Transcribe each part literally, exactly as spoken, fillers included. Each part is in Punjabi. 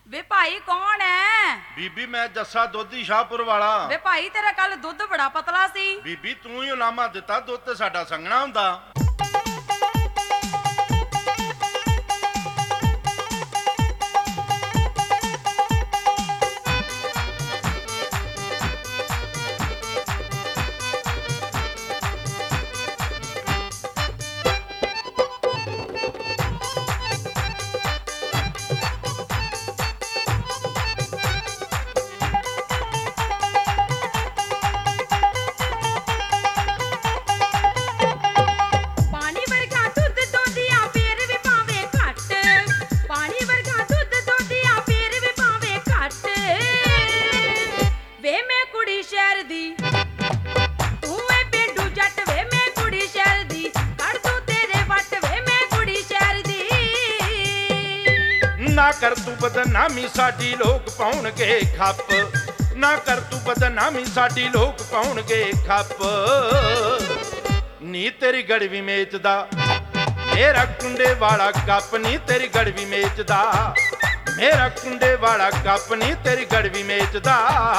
ਵੇ ਭਾਈ ਕੌਣ ਹੈ? ਬੀਬੀ ਮੈਂ ਜੱਸਾ ਦੋਧੀ ਸ਼ਾਹਪੁਰ ਵਾਲਾ। ਵੇ ਭਾਈ ਤੇਰਾ ਕੱਲ ਦੁੱਧ ਬੜਾ ਪਤਲਾ ਸੀ। ਬੀਬੀ ਤੂੰ ਹੀ ਉਲਾਮਾ ਦਿੱਤਾ ਦੁੱਧ ਤੇ ਸਾਡਾ ਸੰਗਣਾ ਹੁੰਦਾ। ਨਾ ਕਰ ਤੂੰ ਬਦਨਾਮੀ ਸਾਡੀ ਲੋਕ ਪਾਉਣਗੇ ਖੱਪ। ਨਾ ਕਰ ਤੂੰ ਬਦਨਾਮੀ ਸਾਡੀ ਲੋਕ ਪਾਉਣਗੇ ਖੱਪ। ਨੀ ਤੇਰੀ ਗੜਵੀ ਮੇਚਦਾ ਮੇਰਾ ਕੁੰਡੇ ਵਾਲਾ ਕੱਪ। ਨੀ ਤੇਰੀ ਗੜਵੀ ਮੇਚਦਾ ਮੇਰਾ ਕੁੰਡੇ ਵਾਲਾ ਕੱਪ। ਨੀ ਤੇਰੀ ਗੜਵੀ ਮੇਚਦਾ।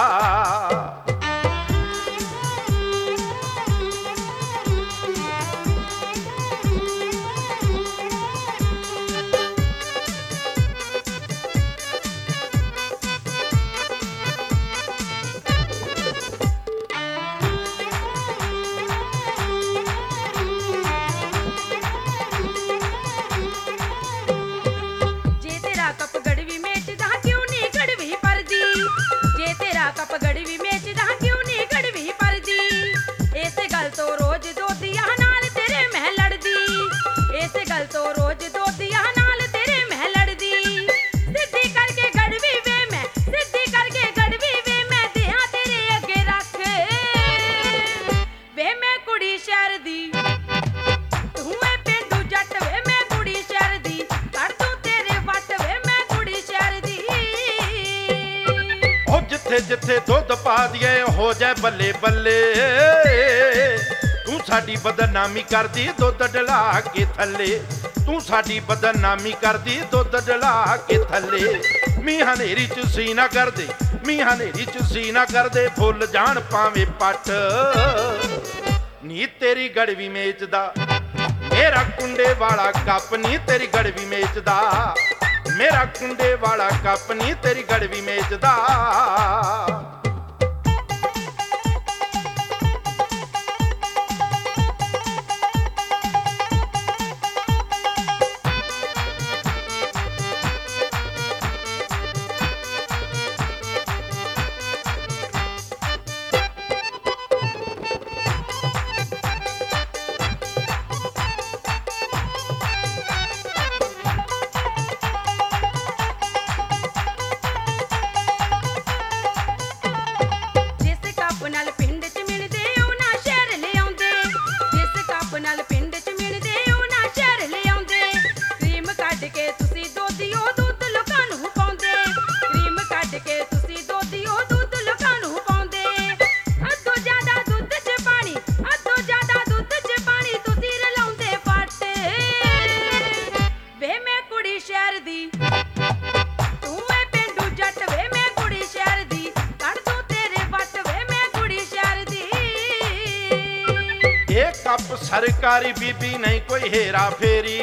ਜਿੱਥੇ ਜਿੱਥੇ ਦੁੱਧ ਪਾ ਦਈਏ ਹੋ ਜਾਏ ਬੱਲੇ ਬੱਲੇ। ਤੂੰ ਸਾਡੀ ਬਦਨਾਮੀ ਕਰਦੀ ਦੁੱਧ ਡਲਾ ਕੇ ਥੱਲੇ। ਤੂੰ ਸਾਡੀ ਬਦਨਾਮੀ ਕਰਦੀ ਦੁੱਧ ਡਲਾ ਕੇ ਥੱਲੇ। ਮੀਂਹ ਹਨੇਰੀ ਚ ਸੀ ਨਾ ਕਰਦੇ ਮੀਂਹ ਹਨੇਰੀ ਚ ਸੀ ਨਾ ਕਰਦੇ ਫੁੱਲ ਜਾਣ ਪਾਵੇਂ ਪੱਟ। ਨੀ ਤੇਰੀ ਗੜਵੀ ਮੇਚਦਾ ਮੇਰਾ ਕੁੰਡੇ ਵਾਲਾ ਕੱਪ। ਨੀ ਤੇਰੀ ਗੜਵੀ ਮੇਚਦਾ ਮੇਰਾ ਕੁੰਡੇ ਵਾਲਾ ਕੱਪ। ਨੀ ਤੇਰੀ ਗੜਵੀ ਮੇਚਦਾ। ਕੱਪ ਸਰਕਾਰੀ ਬੀਬੀ ਨਹੀਂ ਕੋਈ ਹੇਰਾ ਫੇਰੀ।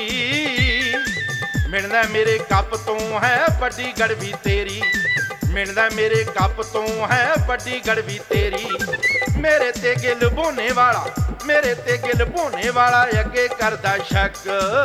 ਮਿਲਦਾ ਮੇਰੇ ਕੱਪ ਤੋਂ ਹੈ ਵੱਡੀ ਗੜਵੀ ਤੇਰੀ। ਮਿਲਦਾ ਮੇਰੇ ਕੱਪ ਤੋਂ ਹੈ ਵੱਡੀ ਗੜਵੀ ਤੇਰੀ। ਮੇਰੇ ਤੇ ਗਿਲ ਬੋਨੇ ਵਾਲਾ ਮੇਰੇ ਤੇ ਗਿਲ ਬੋਨੇ ਵਾਲਾ ਅੱਗੇ ਕਰਦਾ ਸ਼ੱਕ।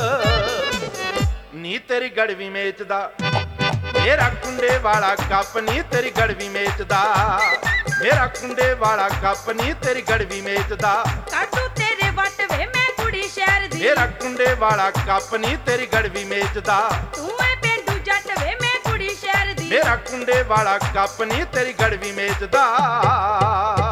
ਨੀ ਤੇਰੀ ਗੜਵੀ ਮੇਚਦਾ ਮੇਰਾ ਕੁੰਡੇ ਵਾਲਾ ਕੱਪ। ਨੀ ਤੇਰੀ ਗੜਵੀ ਮੇਚਦਾ ਮੇਰਾ ਕੁੰਡੇ ਵਾਲਾ ਕੱਪ। ਨੀ ਤੇਰੀ ਗੜਵੀ ਮੇਚਦਾ। ਕਾਟੂ ਤੇਰੇ ਵੱਟ ਵੇ ਮੈਂ ਕੁੜੀ ਸ਼ਹਿਰ ਦੀ। ਮੇਰਾ ਕੁੰਡੇ ਵਾਲਾ ਕੱਪ। ਨੀ ਤੇਰੀ ਗੜਵੀ ਮੇਚਦਾ। ਤੂੰ ਐ ਪੇਂਡੂ ਜੱਟ ਵੇ ਮੈਂ ਕੁੜੀ ਸ਼ਹਿਰ ਦੀ। ਮੇਰਾ ਕੁੰਡੇ ਵਾਲਾ ਕੱਪ। ਨੀ ਤੇਰੀ ਗੜਵੀ ਮੇਚਦਾ।